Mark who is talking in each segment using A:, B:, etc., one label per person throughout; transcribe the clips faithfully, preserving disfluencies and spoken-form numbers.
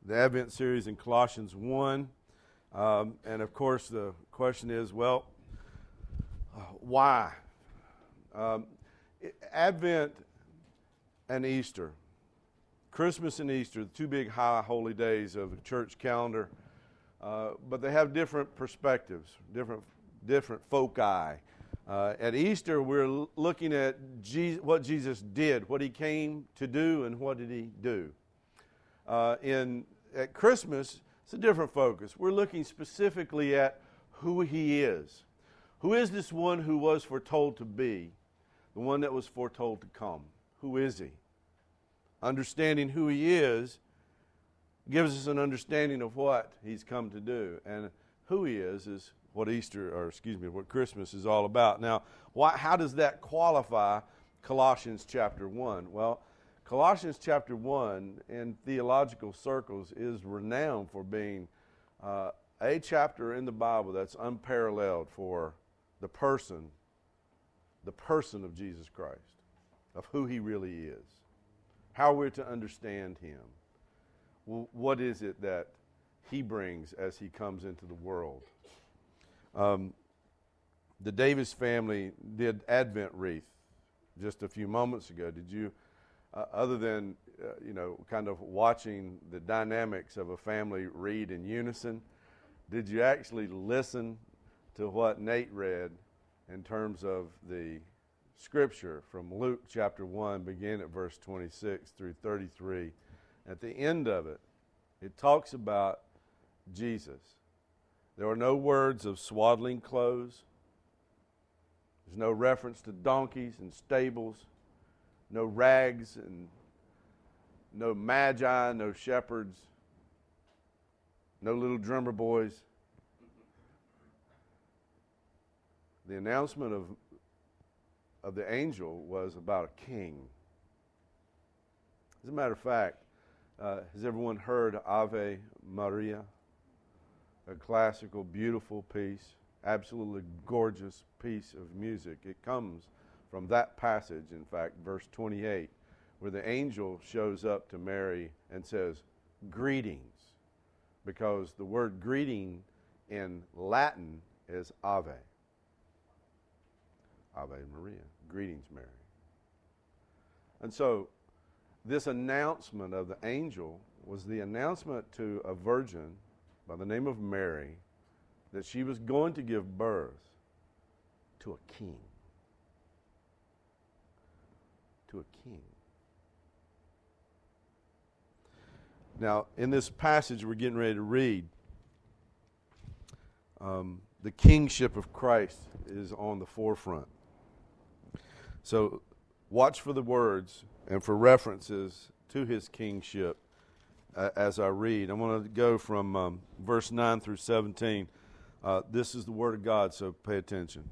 A: the Advent series in Colossians one. Um, and of course, the question is, well, uh, why? Um, Advent and Easter, Christmas and Easter, the two big high holy days of the church calendar, uh, but they have different perspectives, different different foci. Uh, at Easter, we're l- looking at Jesus, what Jesus did, what he came to do, and what did he do. Uh, in at Christmas, it's a different focus. We're looking specifically at who he is. Who is this one who was foretold to be, the one that was foretold to come? Who is he? Understanding who he is gives us an understanding of what he's come to do. And who he is is what Easter, or excuse me, what Christmas is all about. Now, why, how does that qualify Colossians chapter one? Well, Colossians chapter one in theological circles is renowned for being uh, a chapter in the Bible that's unparalleled for the person, the person of Jesus Christ, of who he really is, how we're to understand him. Well, what is it that he brings as he comes into the world? Um, the Davis family did Advent wreath just a few moments ago. Did you, uh, other than, uh, you know, kind of watching the dynamics of a family read in unison, did you actually listen to what Nate read in terms of the scripture from Luke chapter one, beginning at verse twenty-six through thirty-three? At the end of it, it talks about Jesus. There are no words of swaddling clothes. There's no reference to donkeys and stables, no rags and no magi, no shepherds, no little drummer boys. The announcement of, of the angel was about a king. As a matter of fact, uh, has everyone heard Ave Maria? A classical, beautiful piece, absolutely gorgeous piece of music. It comes from that passage, in fact, verse twenty-eight, where the angel shows up to Mary and says, greetings, because the word greeting in Latin is Ave. Ave Maria, greetings, Mary. And so this announcement of the angel was the announcement to a virgin by the name of Mary that she was going to give birth to a king. To a king. Now, in this passage we're getting ready to read, um, the kingship of Christ is on the forefront. So watch for the words and for references to his kingship uh, as I read. I'm going to go from um, verse nine through seventeen. Uh, this is the word of God, so pay attention.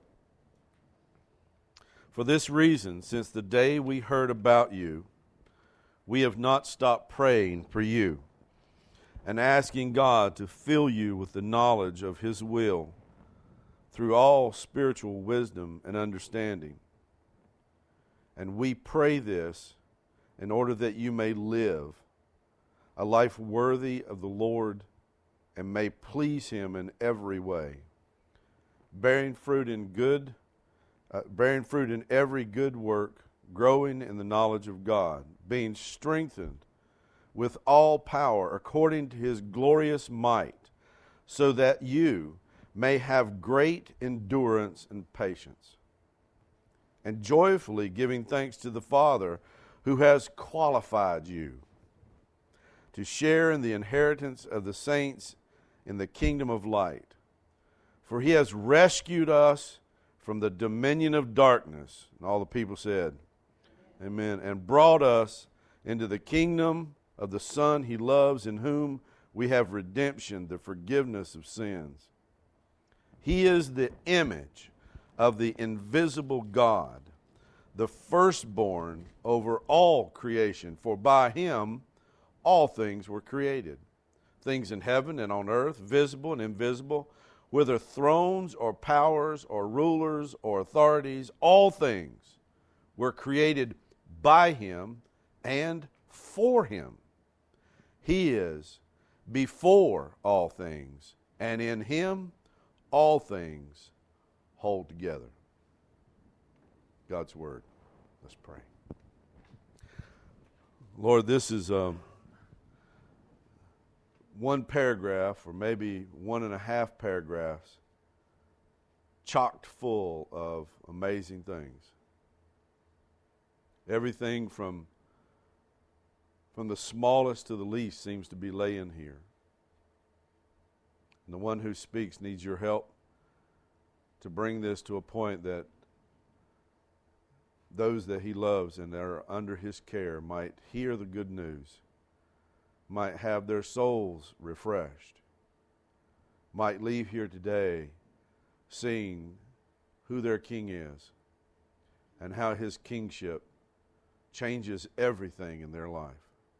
A: For this reason, since the day we heard about you, we have not stopped praying for you and asking God to fill you with the knowledge of his will through all spiritual wisdom and understanding. And we pray this in order that you may live a life worthy of the Lord and may please him in every way, bearing fruit in good, uh, bearing fruit in every good work, growing in the knowledge of God, being strengthened with all power according to his glorious might, so that you may have great endurance and patience, and joyfully giving thanks to the Father who has qualified you to share in the inheritance of the saints in the kingdom of light. For he has rescued us from the dominion of darkness, and all the people said, Amen, and brought us into the kingdom of the Son he loves, in whom we have redemption, the forgiveness of sins. He is the image of the invisible God, the firstborn over all creation. For by him all things were created, things in heaven and on earth, visible and invisible, whether thrones or powers or rulers or authorities, all things were created by him and for him. He is before all things, and in Him all things hold together. God's Word. Let's pray. Lord, this is um, one paragraph, or maybe one and a half paragraphs, chocked full of amazing things. Everything from from the smallest to the least seems to be laying here. And the one who speaks needs your help to bring this to a point that those that he loves and that are under his care might hear the good news, might have their souls refreshed, might leave here today seeing who their king is and how his kingship changes everything in their life.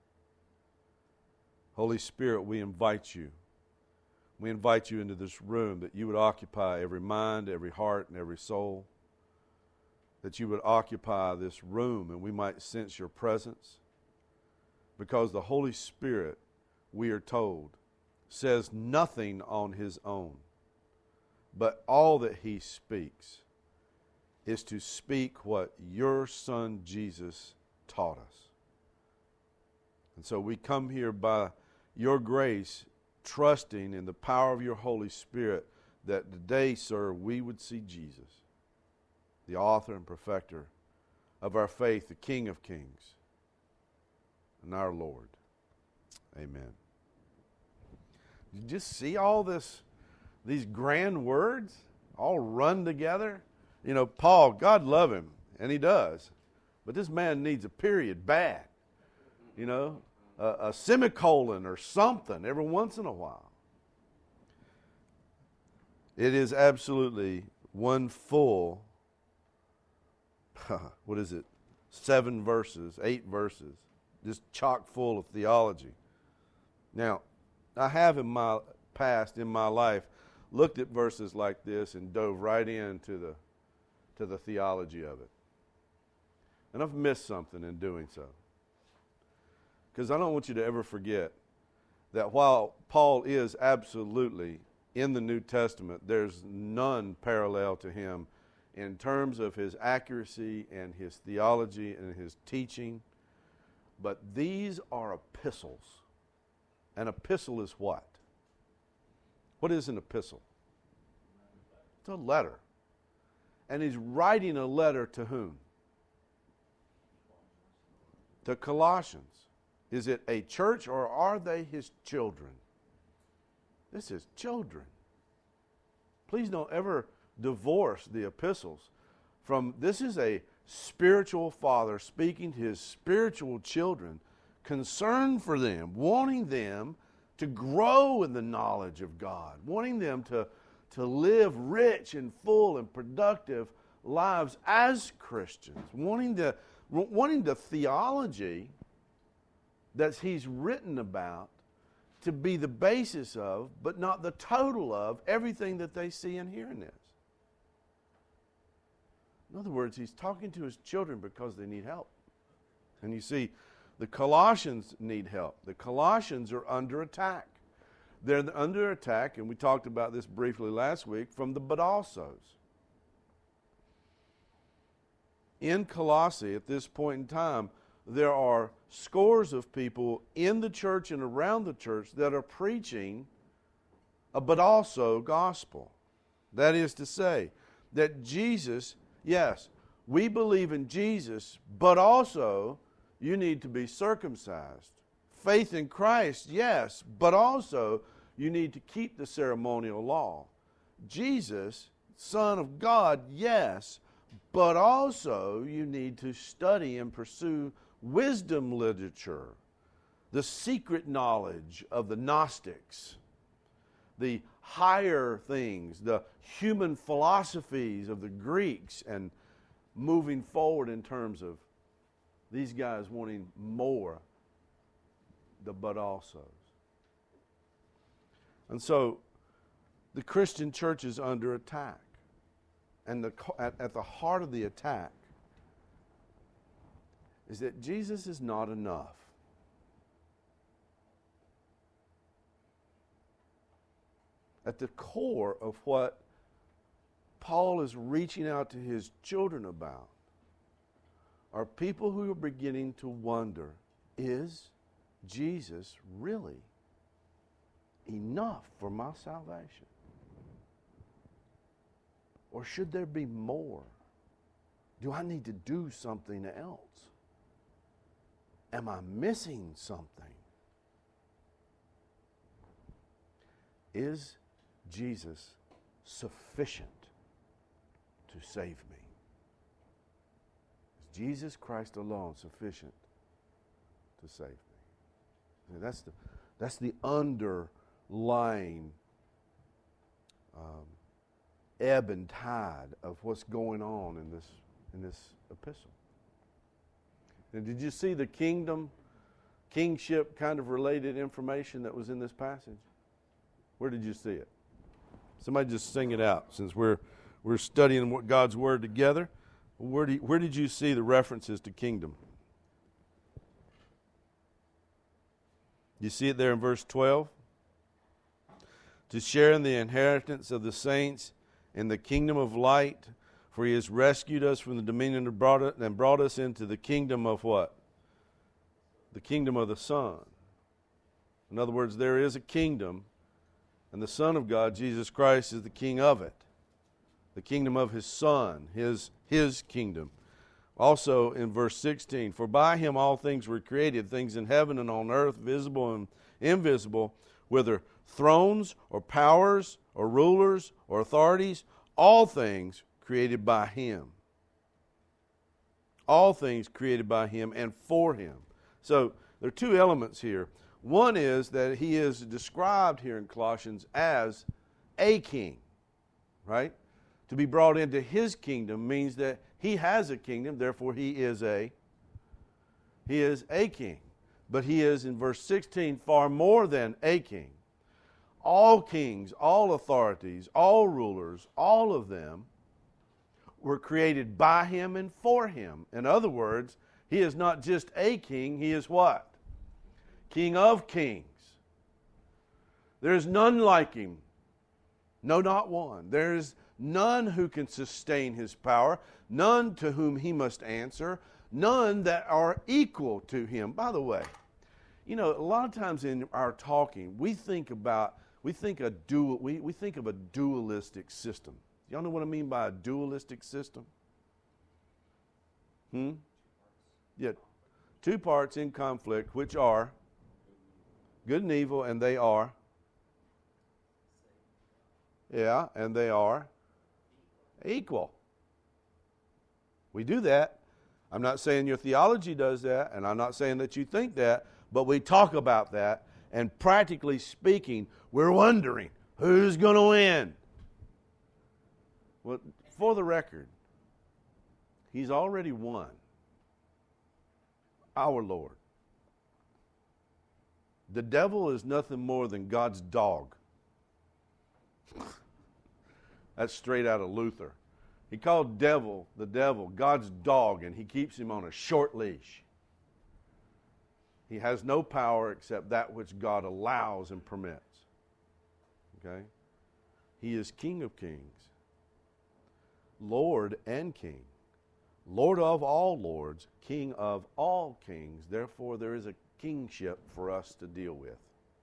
A: Holy Spirit, we invite you. We invite you into this room that you would occupy every mind, every heart, and every soul. That you would occupy this room and we might sense your presence. Because the Holy Spirit, we are told, says nothing on his own. But all that he speaks is to speak what your Son Jesus taught us. And so we come here by your grace, trusting in the power of your Holy Spirit, that today, sir, we would see Jesus, the author and perfecter of our faith, the King of Kings, and our Lord. Amen. You just see all this, these grand words all run together? You know, Paul, God love him, and he does. But this man needs a period bad. You know, a, a semicolon or something every once in a while. It is absolutely one full, what is it, seven verses, eight verses, just chock full of theology. Now, I have in my past, in my life, looked at verses like this and dove right into the to the theology of it. And I've missed something in doing so. Because I don't want you to ever forget that while Paul is absolutely in the New Testament, there's none parallel to him in terms of his accuracy and his theology and his teaching. But these are epistles. An epistle is what? What is an epistle? It's a letter. And he's writing a letter to whom? To Colossians. Is it a church or are they his children? This is children. Please don't ever divorce the epistles from, this is a spiritual father speaking to his spiritual children, concerned for them, wanting them to grow in the knowledge of God, wanting them to, to live rich and full and productive lives as Christians, wanting the, wanting the theology that he's written about to be the basis of, but not the total of, everything that they see and hear in this. In other words, he's talking to his children because they need help. And you see, the Colossians need help. The Colossians are under attack. They're under attack, and we talked about this briefly last week, from the but alsos. In Colossae, at this point in time, there are scores of people in the church and around the church that are preaching a but also gospel. That is to say, that Jesus, yes, we believe in Jesus, but also you need to be circumcised. Faith in Christ, yes, but also you need to keep the ceremonial law. Jesus, Son of God, yes, but also you need to study and pursue wisdom literature, the secret knowledge of the Gnostics, the higher things, the human philosophies of the Greeks, and moving forward in terms of these guys wanting more, the but alsos. And so the Christian church is under attack. And the, at, at the heart of the attack is that Jesus is not enough. at the core of what Paul is reaching out to his children about are people who are beginning to wonder, is Jesus really enough for my salvation? Or should there be more? Do I need to do something else? Am I missing something? Is Jesus sufficient to save me? Is Jesus Christ alone sufficient to save me? That's the, that's the underlying um, ebb and tide of what's going on in this in this epistle. And did you see the kingdom, kingship kind of related information that was in this passage? Where did you see it? Somebody just sing it out, since we're we're studying what God's Word together. Where do you, where did you see the references to kingdom? You see it there in verse twelve. To share in the inheritance of the saints in the kingdom of light, for he has rescued us from the dominion and brought, it, and brought us into the kingdom of what? The kingdom of the Son. In other words, there is a kingdom, and the Son of God, Jesus Christ, is the king of it. The kingdom of his Son, his, his kingdom. Also in verse sixteen, for by him all things were created, things in heaven and on earth, visible and invisible, whether thrones or powers or rulers or authorities, all things created by him. All things created by him and for him. So there are two elements here. One is that he is described here in Colossians as a king, right? To be brought into his kingdom means that he has a kingdom, therefore he is a he is a king. But he is, in verse sixteen, far more than a king. All kings, all authorities, all rulers, all of them were created by him and for him. In other words, he is not just a king, he is what? King of kings. There is none like him. No, not one. There is none who can sustain his power, none to whom he must answer, none that are equal to him. By the way, you know, a lot of times in our talking, we think about, we think a dual, we, we think of a dualistic system. Y'all know what I mean by a dualistic system? Hmm? Yeah. Two parts in conflict, which are good and evil, and they are. Yeah, and they are equal. We do that. I'm not saying your theology does that, and I'm not saying that you think that, but we talk about that, and practically speaking, we're wondering, who's going to win? Well, for the record, he's already won. Our Lord. The devil is nothing more than God's dog. That's straight out of Luther. He called devil, the devil, God's dog, and he keeps him on a short leash. He has no power except that which God allows and permits. Okay? He is King of kings, Lord and King, Lord of all lords, King of all kings. Therefore, there is a kingship for us to deal with.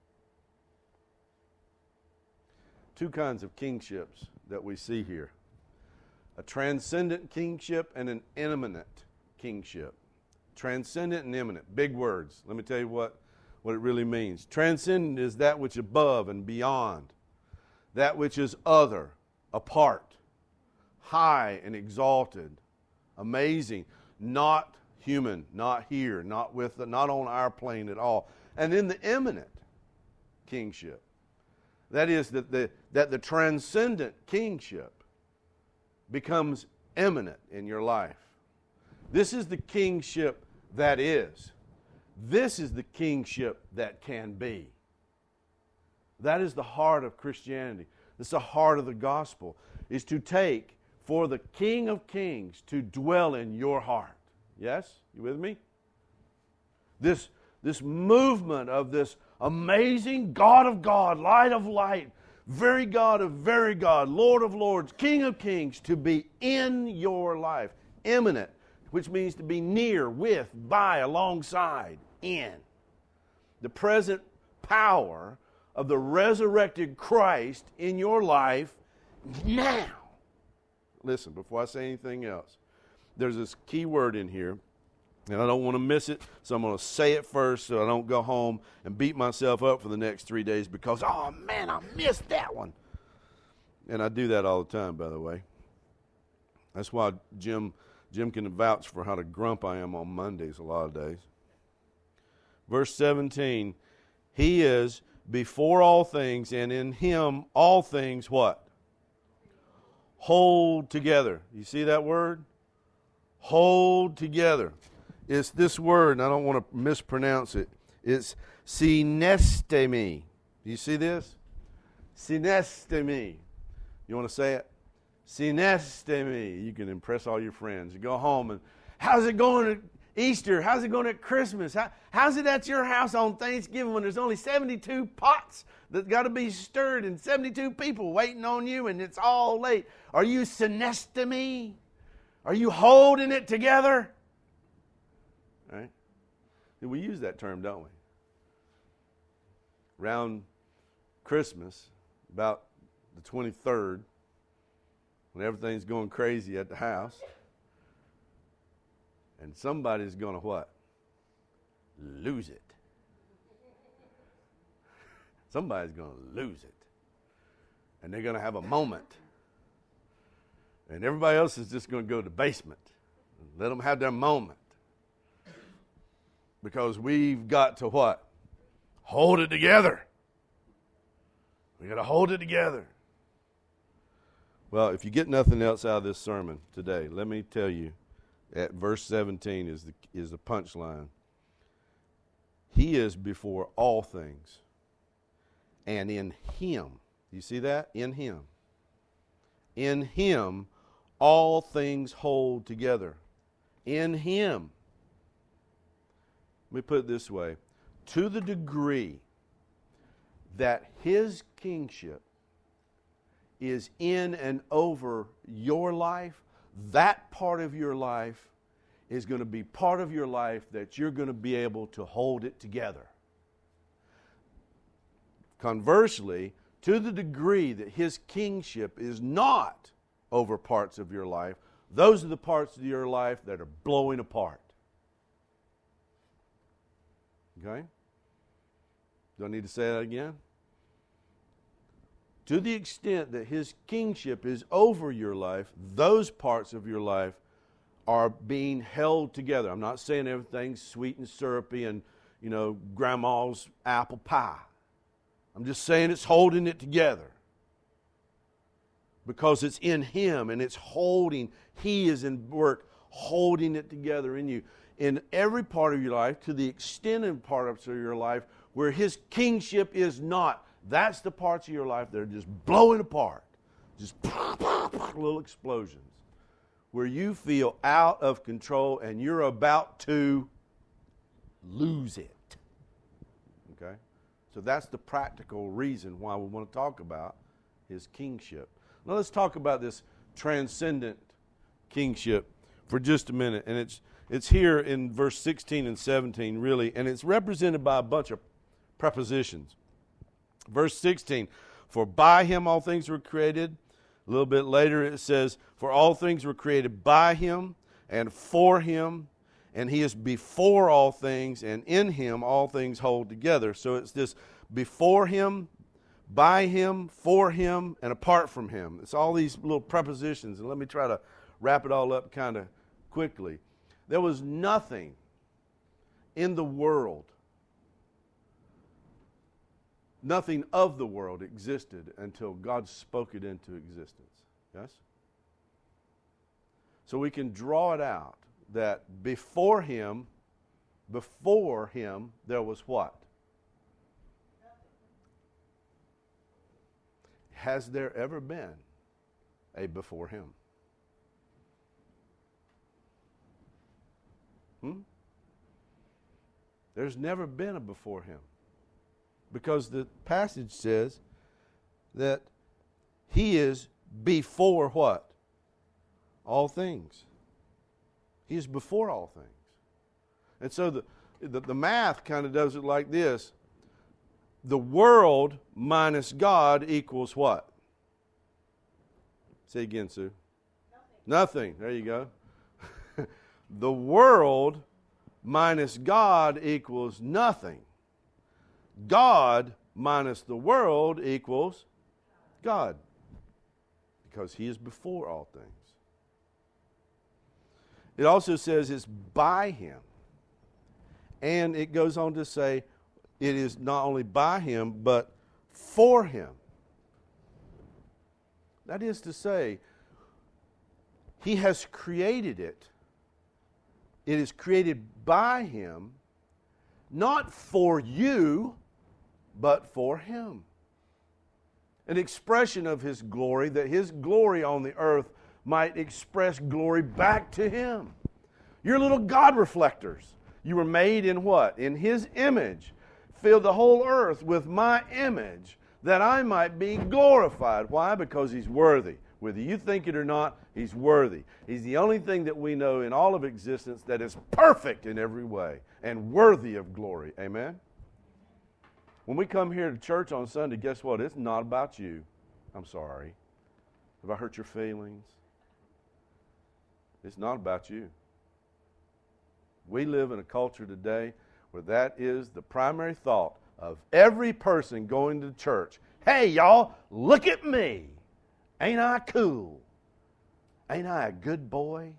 A: Two kinds of kingships that we see here. A transcendent kingship and an immanent kingship. Transcendent and immanent. Big words. Let me tell you what, what it really means. Transcendent is that which is above and beyond. That which is other, apart, high and exalted, amazing, not human, not here, not with, the, not on our plane at all. And then the immanent kingship. That is that the that the transcendent kingship becomes immanent in your life. This is the kingship that is. This is the kingship that can be. That is the heart of Christianity. It's the heart of the gospel, is to take for the King of Kings to dwell in your heart. Yes? You with me? This, this movement of this amazing God of God, light of light, very God of very God, Lord of lords, King of kings, to be in your life. Imminent, which means to be near, with, by, alongside, in. The present power of the resurrected Christ in your life now. Listen, before I say anything else, there's this key word in here, and I don't want to miss it, so I'm going to say it first so I don't go home and beat myself up for the next three days because, oh, man, I missed that one. And I do that all the time, by the way. That's why Jim Jim can vouch for how to grump I am on Mondays a lot of days. Verse seventeen, He is before all things, and in Him all things what? Hold together. You see that word? Hold together. It's this word, and I don't want to mispronounce it. It's synestemi. Do you see this? Synestemi. You want to say it? Synestemi. You can impress all your friends. You go home and, how's it going at Easter? How's it going at Christmas? How, how's it at your house on Thanksgiving when there's only seventy-two pots that got to be stirred and seventy-two people waiting on you and it's all late? Are you synestemi? Are you holding it together? Right? We use that term, don't we? Around Christmas, about the twenty-third, when everything's going crazy at the house, and somebody's going to what? Lose it. Somebody's going to lose it. And they're going to have a moment. And everybody else is just going to go to the basement. Let them have their moment. Because we've got to what? Hold it together. We got to hold it together. Well, if you get nothing else out of this sermon today, let me tell you, at verse seventeen is the is the punchline. He is before all things, and in Him, you see that? In Him. In Him, all things hold together. In Him. Let me put it this way. To the degree that His kingship is in and over your life, that part of your life is going to be part of your life that you're going to be able to hold it together. Conversely, to the degree that His kingship is not over parts of your life, those are the parts of your life that are blowing apart. Okay? Do I need to say that again? To the extent that His kingship is over your life, those parts of your life are being held together. I'm not saying everything's sweet and syrupy and, you know, grandma's apple pie. I'm just saying it's holding it together. Because it's in Him and it's holding, He is in work holding it together in you. In every part of your life, to the extent of parts of your life where His kingship is not, that's the parts of your life that are just blowing apart. Just little explosions. Where you feel out of control and you're about to lose it. Okay? So that's the practical reason why we want to talk about His kingship. Now let's talk about this transcendent kingship for just a minute. And it's it's here in verse sixteen and seventeen, really, and it's represented by a bunch of prepositions. Verse sixteen, for by Him all things were created. A little bit later it says, for all things were created by Him and for Him, and He is before all things, and in Him all things hold together. So it's this before Him, by Him, for Him, and apart from Him. It's all these little prepositions, and let me try to wrap it all up kind of quickly. There was nothing in the world, nothing of the world existed until God spoke it into existence. Yes? So we can draw it out that before Him, before Him, there was what? Has there ever been a before Him? Hmm? There's never been a before Him. Because the passage says that He is before what? All things. He is before all things. And so the, the, the math kind of does it like this. The world minus God equals what? Say again, Sue. Nothing. Nothing. There you go. The world minus God equals nothing. God minus the world equals God. Because He is before all things. It also says it's by Him. And it goes on to say it is not only by Him, but for Him. That is to say, He has created it. It is created by Him, not for you, but for Him. An expression of His glory, that His glory on the earth might express glory back to Him. You're little God reflectors. You were made in what? In His image. Fill the whole earth with my image, that I might be glorified. Why? Because He's worthy. Whether you think it or not, He's worthy. He's the only thing that we know in all of existence that is perfect in every way and worthy of glory. Amen? When we come here to church on Sunday, guess what? It's not about you. I'm sorry. Have I hurt your feelings? It's not about you. We live in a culture today where that is the primary thought of every person going to church. Hey, y'all, look at me. Ain't I cool? Ain't I a good boy?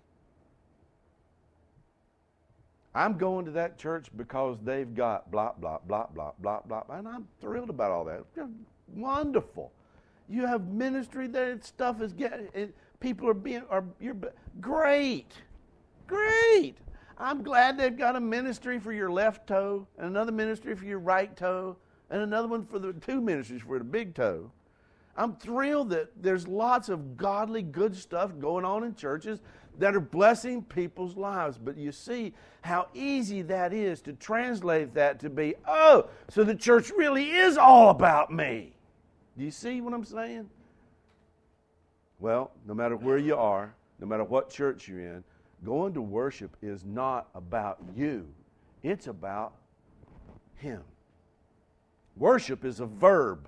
A: I'm going to that church because they've got blah, blah, blah, blah, blah, blah. And I'm thrilled about all that. Wonderful. You have ministry there. Stuff is getting, it, people are being, are you're great. Great. I'm glad they've got a ministry for your left toe and another ministry for your right toe and another one for the two ministries for the big toe. I'm thrilled that there's lots of godly, good stuff going on in churches that are blessing people's lives. But you see how easy that is to translate that to be, oh, so the church really is all about me. Do you see what I'm saying? Well, no matter where you are, no matter what church you're in, going to worship is not about you. It's about Him. Worship is a verb.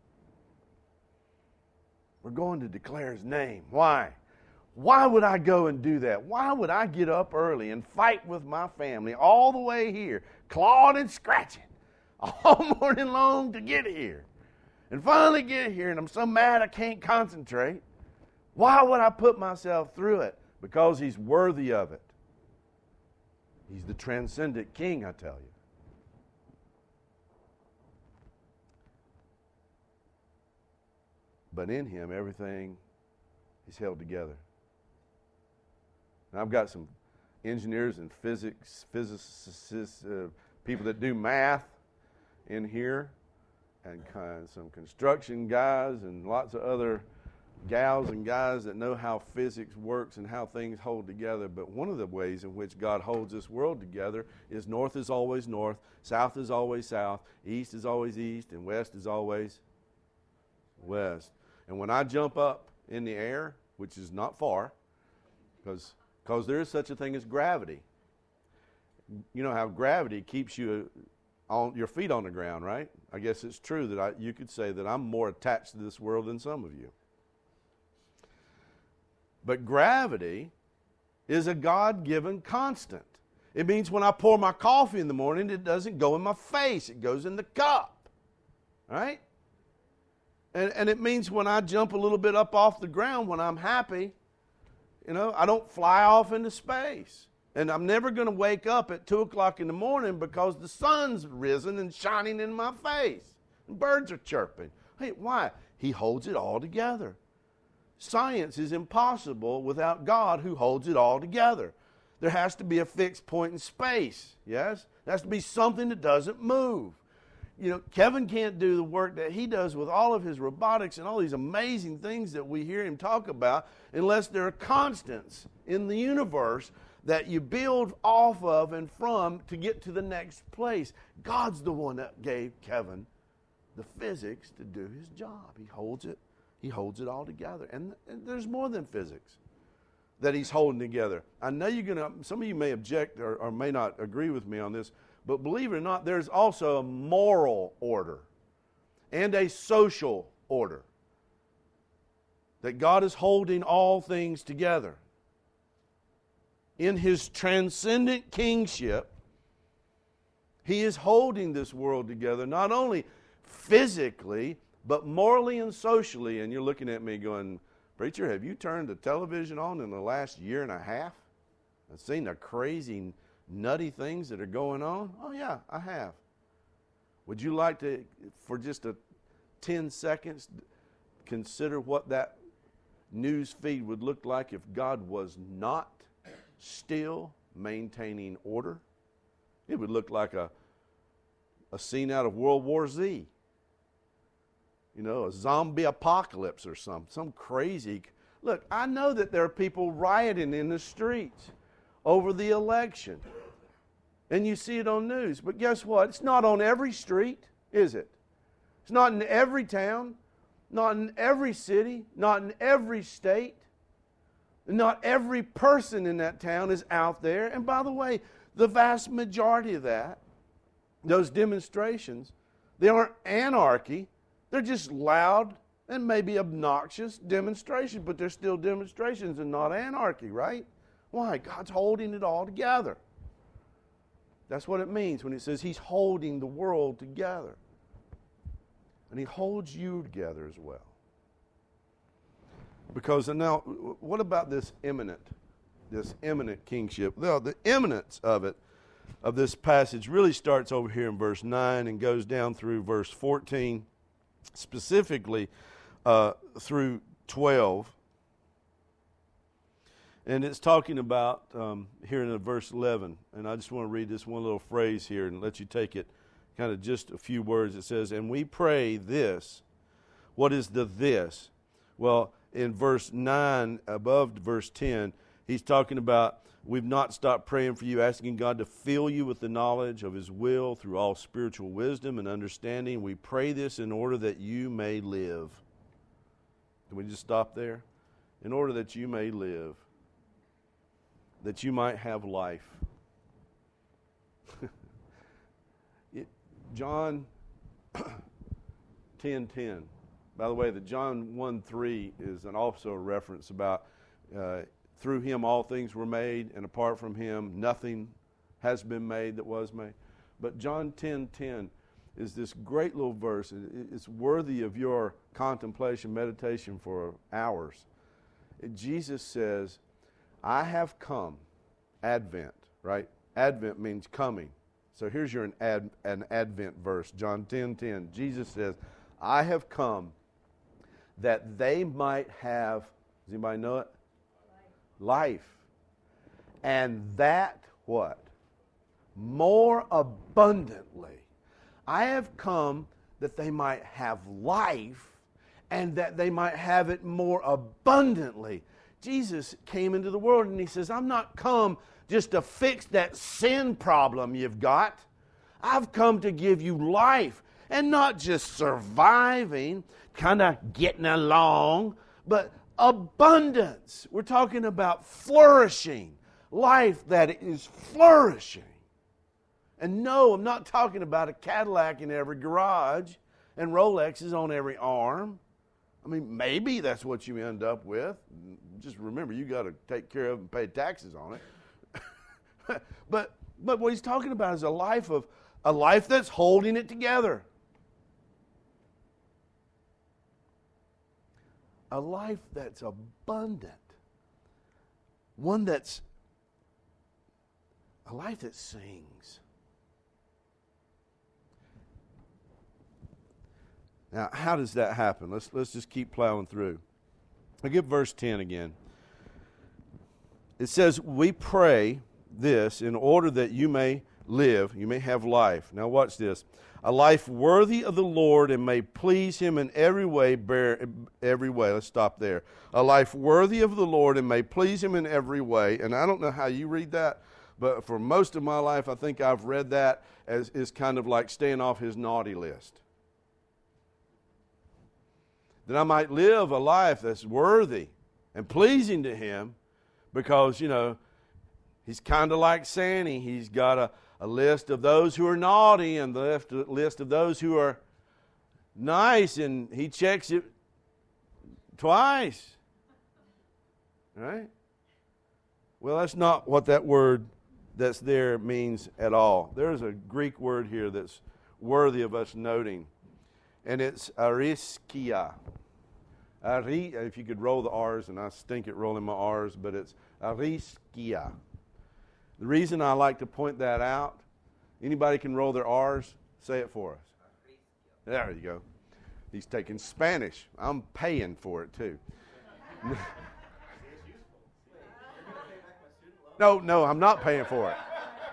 A: We're going to declare His name. Why? Why would I go and do that? Why would I get up early and fight with my family all the way here, clawing and scratching all morning long to get here? And finally get here, and I'm so mad I can't concentrate. Why would I put myself through it? Because He's worthy of it. He's the transcendent King, I tell you. But in Him, everything is held together. And I've got some engineers and physics, physicists, uh, people that do math in here, and kind of some construction guys and lots of other gals and guys that know how physics works and how things hold together. But one of the ways in which God holds this world together is north is always north, south is always south, east is always east, and west is always west. And when I jump up in the air, which is not far, because because there is such a thing as gravity. You know how gravity keeps you on your feet on the ground, right? I guess it's true that I, you could say that I'm more attached to this world than some of you. But gravity is a God-given constant. It means when I pour my coffee in the morning, it doesn't go in my face. It goes in the cup, right? And, and it means when I jump a little bit up off the ground, when I'm happy, you know, I don't fly off into space. And I'm never going to wake up at two o'clock in the morning because the sun's risen and shining in my face. And birds are chirping. Hey, why? He holds it all together. Science is impossible without God who holds it all together. There has to be a fixed point in space, yes? There has to be something that doesn't move. You know, Kevin can't do the work that he does with all of his robotics and all these amazing things that we hear him talk about unless there are constants in the universe that you build off of and from to get to the next place. God's the one that gave Kevin the physics to do his job. He holds it. He holds it all together. And, and there's more than physics that he's holding together. I know you're going to, some of you may object or, or may not agree with me on this, but believe it or not, there's also a moral order and a social order that God is holding all things together. In his transcendent kingship, he is holding this world together, not only physically, but morally and socially. And you're looking at me going, preacher, have you turned the television on in the last year and a half and seen the crazy, nutty things that are going on? Oh, yeah, I have. Would you like to, for just a ten seconds, consider what that news feed would look like if God was not still maintaining order? It would look like a, a scene out of World War Z. You know, a zombie apocalypse or some, some crazy. Look, I know that there are people rioting in the streets over the election. And you see it on news. But guess what? It's not on every street, is it? It's not in every town, not in every city, not in every state. Not every person in that town is out there. And by the way, the vast majority of that, those demonstrations, they aren't anarchy. They're just loud and maybe obnoxious demonstrations, but they're still demonstrations and not anarchy, right? Why? God's holding it all together. That's what it means when it says he's holding the world together. And he holds you together as well. Because now, what about this imminent, this imminent kingship? Well, the imminence of it, of this passage, really starts over here in verse nine and goes down through verse fourteen, specifically uh, through twelve. And it's talking about, um, here in verse eleven, and I just want to read this one little phrase here and let you take it, kind of just a few words. It says, and we pray this. What is the this? Well, in verse nine, above verse ten, he's talking about we've not stopped praying for you, asking God to fill you with the knowledge of his will through all spiritual wisdom and understanding. We pray this in order that you may live. Can we just stop there? In order that you may live, that you might have life. it, John ten ten. By the way, the John one three is an also a reference about uh, through him all things were made, and apart from him nothing has been made that was made. But John ten ten is this great little verse. It's worthy of your contemplation, meditation for hours. Jesus says, I have come, Advent, right? Advent means coming. So here's your an, ad, an Advent verse, John ten ten. Jesus says, I have come that they might have, does anybody know it? Life. Life. And that, what? More abundantly. I have come that they might have life and that they might have it more abundantly. Jesus came into the world and he says, I'm not come just to fix that sin problem you've got. I've come to give you life. And not just surviving, kind of getting along, but abundance. We're talking about flourishing. Life that is flourishing. And no, I'm not talking about a Cadillac in every garage and Rolexes on every arm. I mean, maybe that's what you end up with. Just remember, you got to take care of and pay taxes on it. but but what he's talking about is a life of a life that's holding it together. A life that's abundant. One that's a life that sings. Now, how does that happen? Let's let's just keep plowing through. I give verse ten again. It says, we pray this in order that you may live, you may have life. Now watch this. A life worthy of the Lord and may please him in every way, bear every way. Let's stop there. A life worthy of the Lord and may please him in every way. And I don't know how you read that, but for most of my life, I think I've read that as is kind of like staying off his naughty list. that I might live a life that's worthy and pleasing to Him, because, you know, He's kind of like Santa. He's got a, a list of those who are naughty and the list of those who are nice, and He checks it twice. Right? Well, that's not what that word that's there means at all. There's a Greek word here that's worthy of us noting, and it's ariskia. Ari, if you could roll the R's, and I stink at rolling my R's, but it's ariskia. The reason I like to point that out, anybody can roll their R's? Say it for us. There you go. He's taking Spanish. I'm paying for it too. No, no, I'm not paying for it.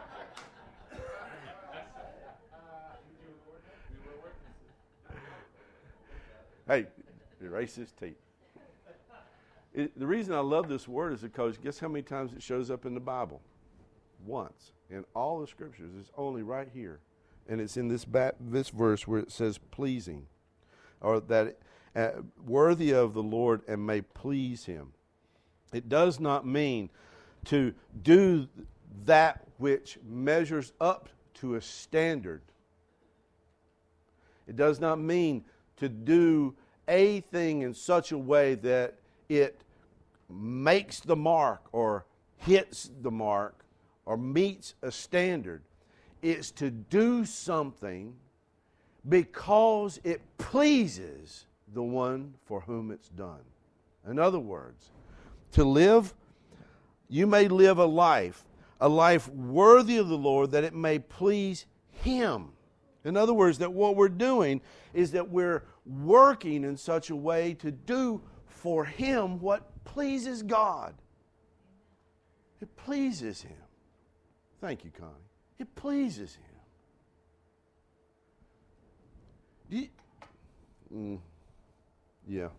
A: Hey, erase this tape. It, the reason I love this word is because guess how many times it shows up in the Bible? Once. In all the scriptures. It's only right here. And it's in this ba- this verse where it says pleasing. Or that uh, worthy of the Lord and may please Him. It does not mean to do that which measures up to a standard. It does not mean to do a thing in such a way that it makes the mark or hits the mark or meets a standard. It's to do something because it pleases the one for whom it's done. In other words, to live, you may live a life, a life worthy of the Lord, that it may please Him. In other words, that what we're doing is that we're working in such a way to do for Him what pleases God. It pleases Him. Thank you, Connie. It pleases Him. Do you, mm, yeah.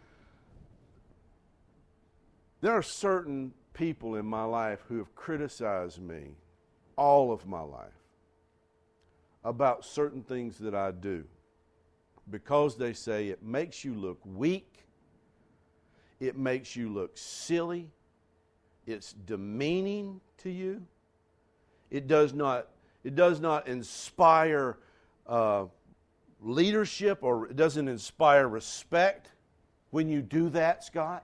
A: There are certain people in my life who have criticized me all of my life about certain things that I do, because they say it makes you look weak, it makes you look silly, it's demeaning to you, it does not it does not inspire uh, leadership, or it doesn't inspire respect when you do that, Scott.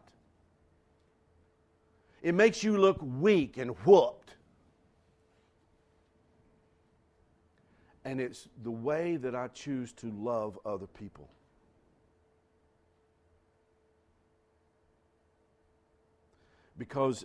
A: It makes you look weak and whooped. And it's the way that I choose to love other people. Because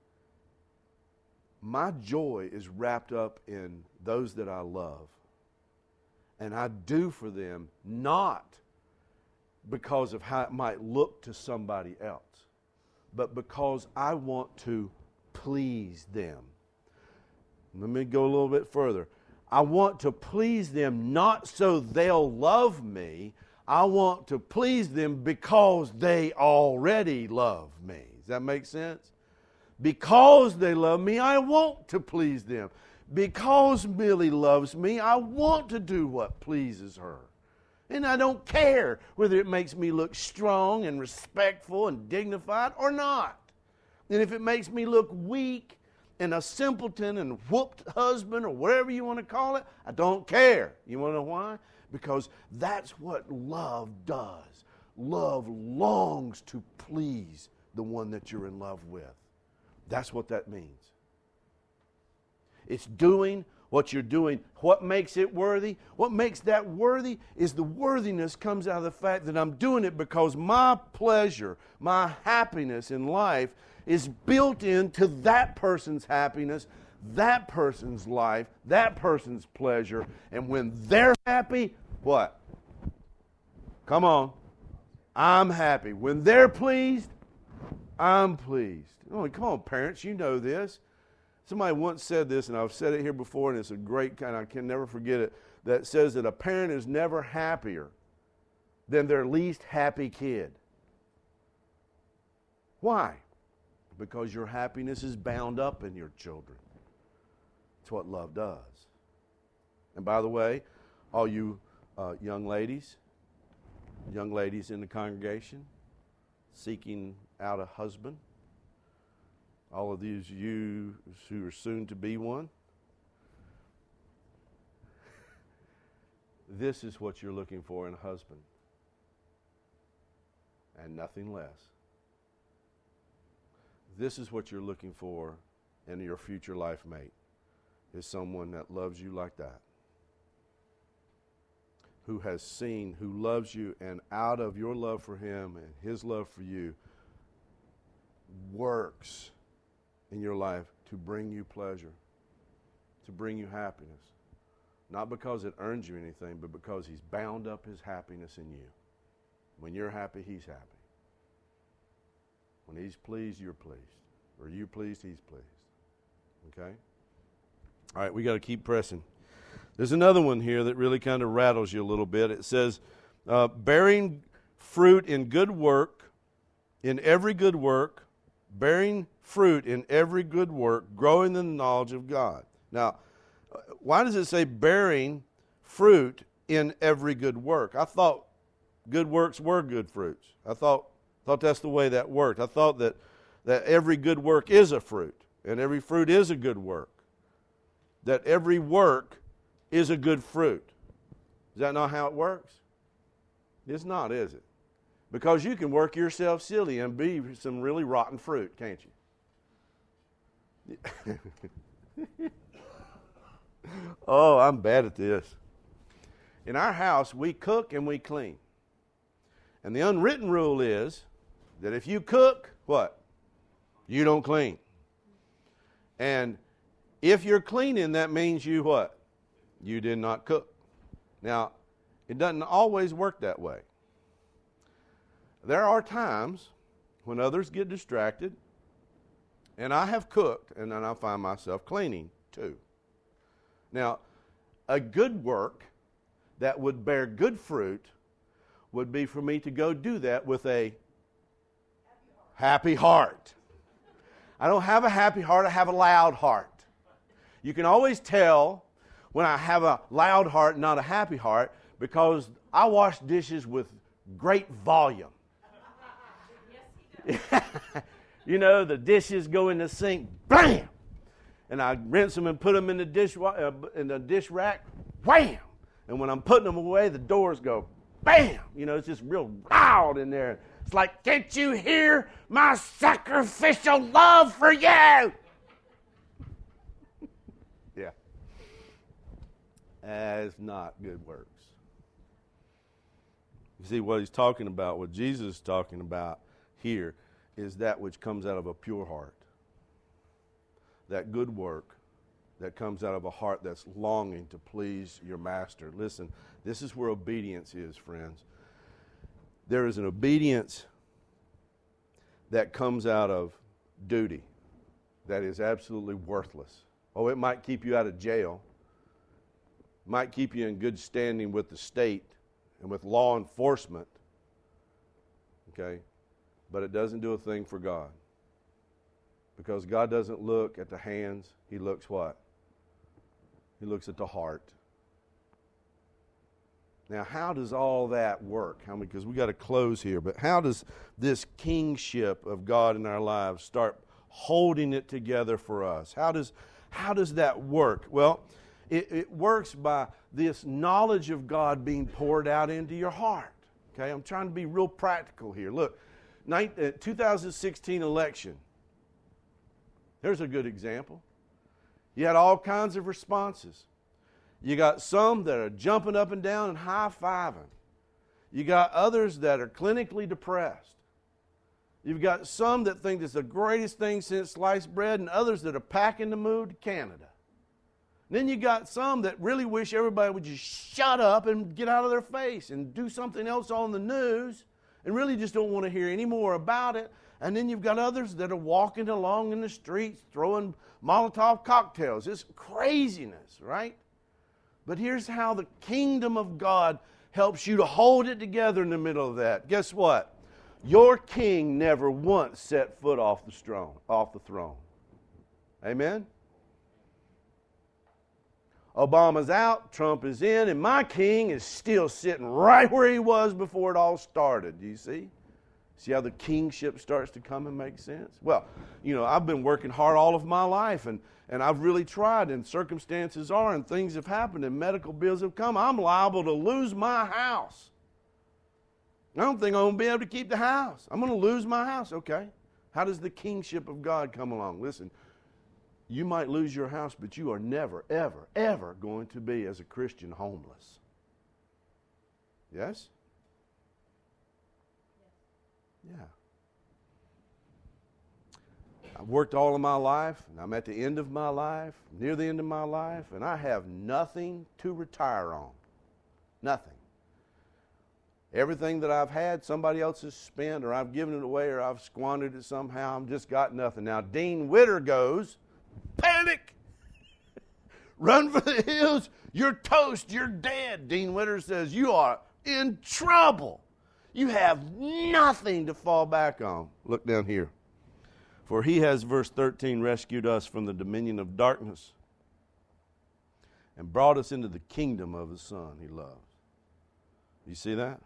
A: my joy is wrapped up in those that I love. And I do for them not because of how it might look to somebody else, but because I want to please them. Let me go a little bit further. I want to please them not so they'll love me. I want to please them because they already love me. Does that make sense? Because they love me, I want to please them. Because Millie loves me, I want to do what pleases her. And I don't care whether it makes me look strong and respectful and dignified or not. And if it makes me look weak and a simpleton and whooped husband or whatever you want to call it, I don't care. You want to know why? Because that's what love does. Love longs to please the one that you're in love with. That's what that means. It's doing what you're doing. What makes it worthy? What makes that worthy is the worthiness comes out of the fact that I'm doing it because my pleasure, my happiness in life is built into that person's happiness, that person's life, that person's pleasure. And when they're happy, what? Come on. I'm happy. When they're pleased, I'm pleased. Oh, come on, parents, you know this. Somebody once said this, and I've said it here before, and it's a great kind, I can never forget it, that says that a parent is never happier than their least happy kid. Why? Because your happiness is bound up in your children. That's what love does. And by the way, all you uh, young ladies, young ladies in the congregation seeking out a husband, all of these you who are soon to be one, this is what you're looking for in a husband, and nothing less. This is what you're looking for in your future life mate, is someone that loves you like that, who has seen, who loves you, and out of your love for him and his love for you, works in your life to bring you pleasure, to bring you happiness. Not because it earns you anything, but because he's bound up his happiness in you. When you're happy, he's happy. When he's pleased, you're pleased. Or you pleased, he's pleased. Okay? All right, we got to keep pressing. There's another one here that really kind of rattles you a little bit. It says, uh, bearing fruit in good work, in every good work, bearing fruit in every good work, growing in the knowledge of God. Now, why does it say bearing fruit in every good work? I thought good works were good fruits. I thought thought that's the way that worked. I thought that, that every good work is a fruit, and every fruit is a good work. That every work is a good fruit. Is that not how it works? It's not, is it? Because you can work yourself silly and be some really rotten fruit, can't you? Oh, I'm bad at this. In our house, we cook and we clean. And the unwritten rule is that if you cook, what? You don't clean. And if you're cleaning, that means you what? You did not cook. Now, it doesn't always work that way. There are times when others get distracted, and I have cooked, and then I find myself cleaning too. Now, a good work that would bear good fruit would be for me to go do that with a happy heart. I don't have a happy heart, I have a loud heart. You can always tell when I have a loud heart, not a happy heart, because I wash dishes with great volume. You know, the dishes go in the sink, bam! And I rinse them and put them in the dish uh, in the dish rack, wham! And when I'm putting them away, the doors go, bam! You know, it's just real loud in there. It's like, can't you hear my sacrificial love for you? Yeah. That's not good works. You see, what he's talking about, what Jesus is talking about here, is that which comes out of a pure heart. That good work that comes out of a heart that's longing to please your master. Listen, this is where obedience is, friends. There is an obedience that comes out of duty that is absolutely worthless. Oh, it might keep you out of jail, might keep you in good standing with the state and with law enforcement, okay? But it doesn't do a thing for God. Because God doesn't look at the hands, he looks what? He looks at the heart. Now, how does all that work? How many, because we got to close here, but how does this kingship of God in our lives start holding it together for us? How does, how does that work? Well, it, it works by this knowledge of God being poured out into your heart. Okay, I'm trying to be real practical here. Look, two thousand sixteen election. Here's a good example. You had all kinds of responses. You got some that are jumping up and down and high-fiving. You got others that are clinically depressed. You've got some that think it's the greatest thing since sliced bread, and others that are packing to move to Canada. And then you got some that really wish everybody would just shut up and get out of their face and do something else on the news and really just don't want to hear any more about it. And then you've got others that are walking along in the streets throwing Molotov cocktails. It's craziness, right? But here's how the kingdom of God helps you to hold it together in the middle of that. Guess what? Your king never once set foot off the throne. Off the throne. Amen? Obama's out, Trump is in, and my king is still sitting right where he was before it all started. Do you see? See how the kingship starts to come and make sense? Well, you know, I've been working hard all of my life, and, and I've really tried, and circumstances are, and things have happened, and medical bills have come. I'm liable to lose my house. I don't think I'm going to be able to keep the house. I'm going to lose my house. Okay. How does the kingship of God come along? Listen, you might lose your house, but you are never, ever, ever going to be, as a Christian, homeless. Yes? Yeah. I've worked all of my life, and I'm at the end of my life, near the end of my life, and I have nothing to retire on. Nothing. Everything that I've had, somebody else has spent, or I've given it away, or I've squandered it somehow. I've just got nothing. Now, Dean Witter goes, panic! Run for the hills. You're toast. You're dead. Dean Witter says, you are in trouble. You have nothing to fall back on. Look down here. For he has, verse thirteen, rescued us from the dominion of darkness and brought us into the kingdom of his Son he loves. You see that?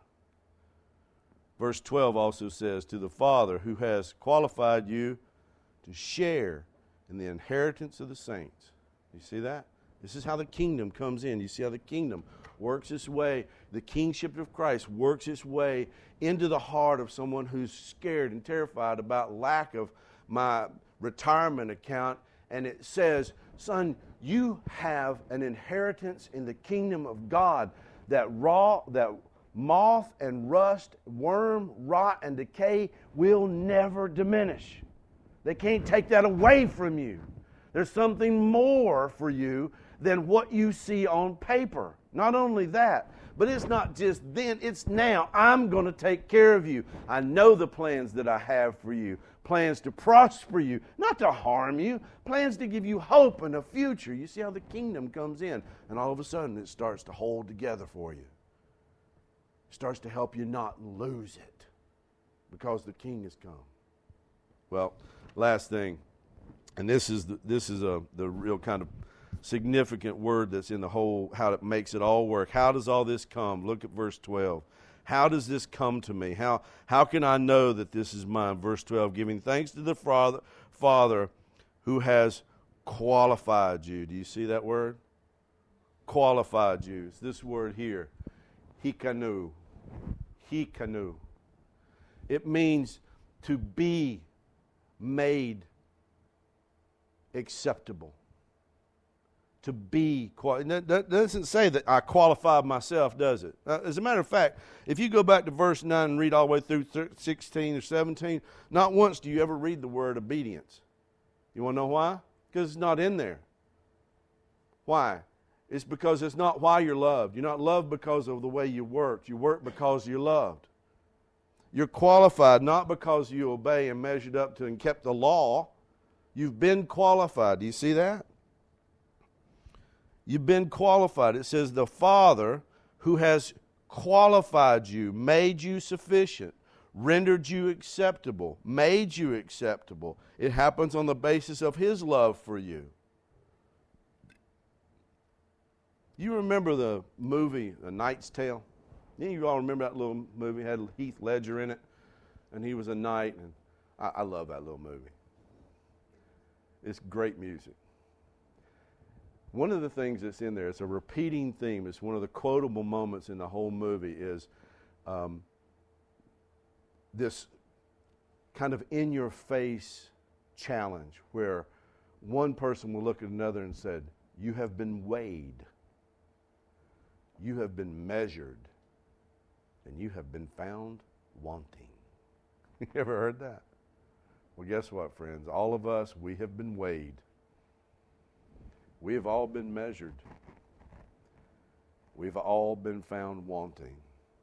A: Verse twelve also says, to the Father who has qualified you to share in the inheritance of the saints. You see that? This is how the kingdom comes in. You see how the kingdom works its way, the kingship of Christ works its way into the heart of someone who's scared and terrified about lack of my retirement account. And it says, son, you have an inheritance in the kingdom of God that raw, that moth and rust, worm, rot, and decay will never diminish. They can't take that away from you. There's something more for you than what you see on paper. Not only that, but it's not just then, it's now. I'm going to take care of you. I know the plans that I have for you. Plans to prosper you, not to harm you. Plans to give you hope and a future. You see how the kingdom comes in, and all of a sudden it starts to hold together for you. Starts to help you not lose it because the King has come. Well, last thing, and this is the, this is a the real kind of significant word that's in the whole, how it makes it all work. How does all this come? Look at verse twelve. How does this come to me? How how can I know that this is mine? Verse twelve, giving thanks to the Father, Father who has qualified you. Do you see that word? Qualified you. It's this word here. Hikanu. Hikanu. It means to be made acceptable. To be, that doesn't say that I qualified myself, does it? Uh, as a matter of fact, if you go back to verse nine and read all the way through sixteen or seventeen, not once do you ever read the word obedience. You want to know why? Because it's not in there. Why? It's because it's not why you're loved. You're not loved because of the way you worked. You work because you're loved. You're qualified not because you obey and measured up to and kept the law. You've been qualified. Do you see that? You've been qualified. It says the Father who has qualified you, made you sufficient, rendered you acceptable, made you acceptable. It happens on the basis of His love for you. You remember the movie A Knight's Tale? Any of you all remember that little movie? It had Heath Ledger in it, and he was a knight, and I, I love that little movie. It's great music. One of the things that's in there, it's a repeating theme, it's one of the quotable moments in the whole movie, is um, this kind of in-your-face challenge where one person will look at another and said, you have been weighed, you have been measured, and you have been found wanting. You ever heard that? Well, guess what, friends? All of us, we have been weighed. We have all been measured. We've all been found wanting.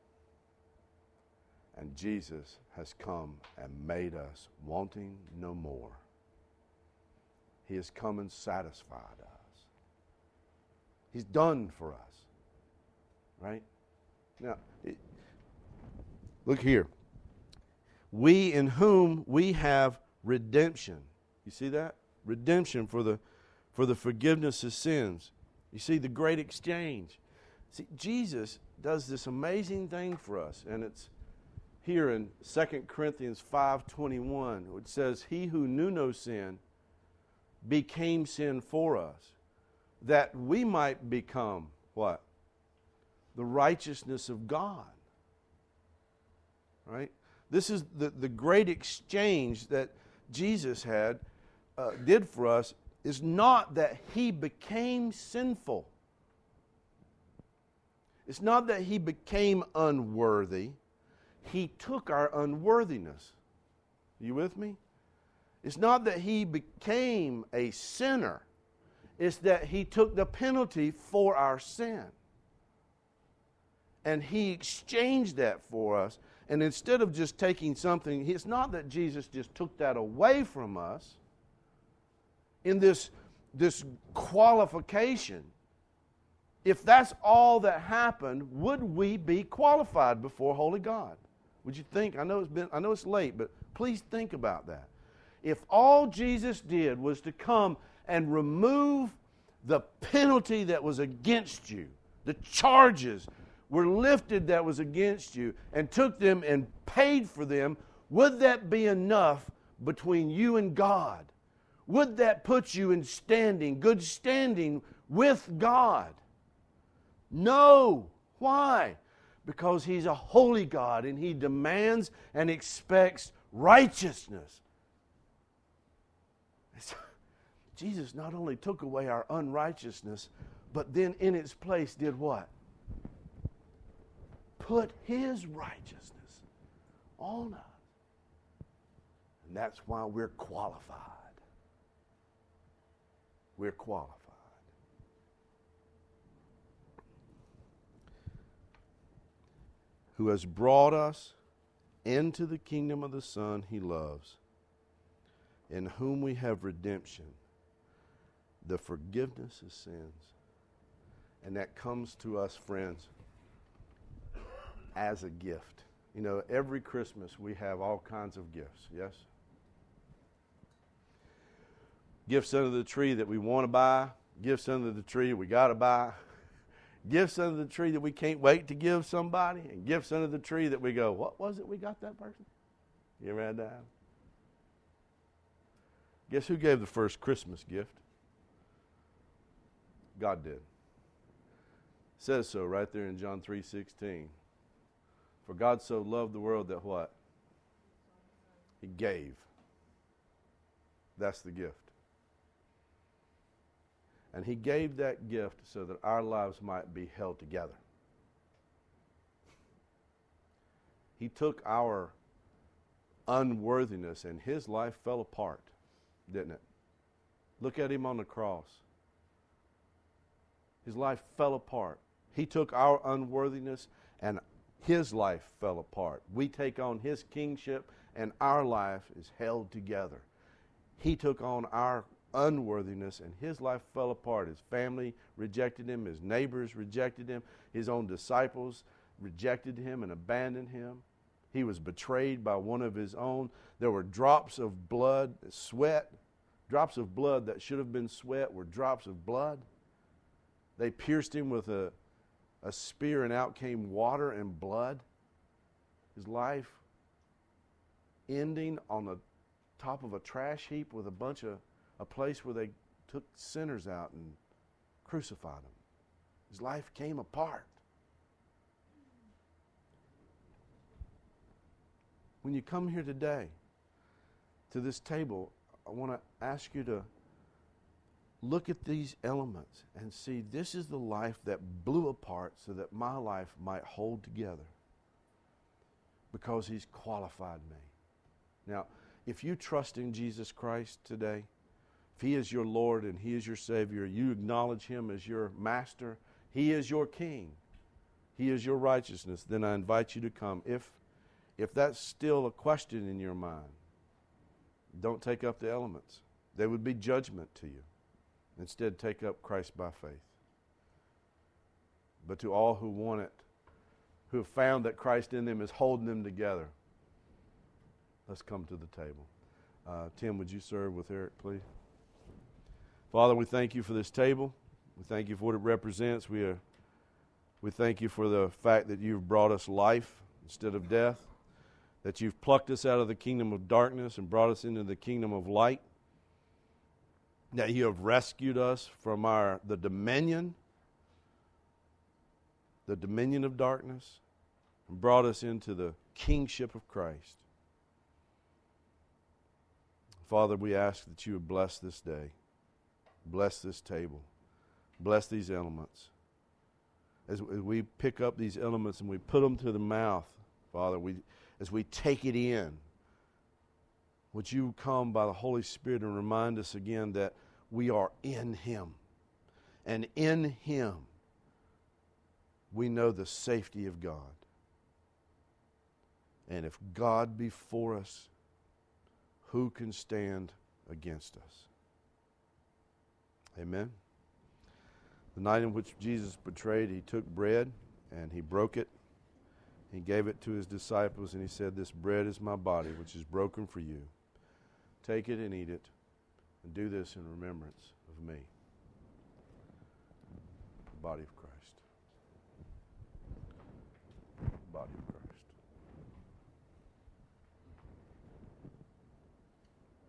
A: And Jesus has come and made us wanting no more. He has come and satisfied us. He's done for us. Right? Now, it, look here. We in whom we have redemption. You see that? Redemption for the for the forgiveness of sins. You see, the great exchange. See, Jesus does this amazing thing for us, and it's here in Second Corinthians five twenty-one, which says, He who knew no sin became sin for us, that we might become, what? The righteousness of God. Right? This is the, the great exchange that Jesus had, uh, did for us, is not that He became sinful. It's not that He became unworthy. He took our unworthiness. Are you with me? It's not that He became a sinner. It's that He took the penalty for our sin. And He exchanged that for us. And instead of just taking something, it's not that Jesus just took that away from us in this, this qualification. If that's all that happened, would we be qualified before holy God? Would you think? I know it's been I know it's late, but please think about that. If all Jesus did was to come and remove the penalty that was against you, the charges were lifted that was against you, and took them and paid for them, would that be enough between you and God? Would that put you in standing, good standing with God? No. Why? Because He's a holy God and He demands and expects righteousness. Jesus not only took away our unrighteousness, but then in its place did what? Put His righteousness on us. And that's why we're qualified. We're qualified. Who has brought us into the kingdom of the Son He loves, in whom we have redemption, the forgiveness of sins. And that comes to us, friends, as a gift. You know, every Christmas we have all kinds of gifts, yes? Gifts under the tree that we want to buy, gifts under the tree we got to buy, gifts under the tree that we can't wait to give somebody, and gifts under the tree that we go, what was it we got that person? You ever had that? Guess who gave the first Christmas gift? God did. It says so right there in John three sixteen. For God so loved the world that what? He gave. That's the gift. And He gave that gift so that our lives might be held together. He took our unworthiness and His life fell apart, didn't it? Look at Him on the cross. His life fell apart. He took our unworthiness and His life fell apart. We take on His kingship and our life is held together. He took on our unworthiness and His life fell apart. His family rejected Him. His neighbors rejected Him. His own disciples rejected Him and abandoned Him. He was betrayed by one of His own. There were drops of blood, sweat. Drops of blood that should have been sweat were drops of blood. They pierced Him with a, a spear and out came water and blood. His life ending on the top of a trash heap with a bunch of, a place where they took sinners out and crucified them. His life came apart. When you come here today to this table, I want to ask you to look at these elements and see this is the life that blew apart so that my life might hold together because He's qualified me. Now, if you trust in Jesus Christ today, if He is your Lord and He is your Savior, you acknowledge Him as your Master, He is your King, He is your righteousness, then I invite you to come. If, if that's still a question in your mind, don't take up the elements. They would be judgment to you. Instead, take up Christ by faith. But to all who want it, who have found that Christ in them is holding them together, let's come to the table. Uh, Tim, would you serve with Eric, please? Father, we thank You for this table. We thank you for what it represents. We, are, we thank you for the fact that you've brought us life instead of death, that you've plucked us out of the kingdom of darkness and brought us into the kingdom of light, that you have rescued us from our the dominion, the dominion of darkness, and brought us into the kingship of Christ. Father, we ask that you would bless this day, bless this table, bless these elements. As, as we pick up these elements and we put them to the mouth, Father, we, as we take it in, would you come by the Holy Spirit and remind us again that we are in Him. And in Him, we know the safety of God. And if God be for us, who can stand against us? Amen. The night in which Jesus betrayed, He took bread and He broke it. He gave it to His disciples and He said, "This bread is my body, which is broken for you. Take it and eat it, and do this in remembrance of me." The body of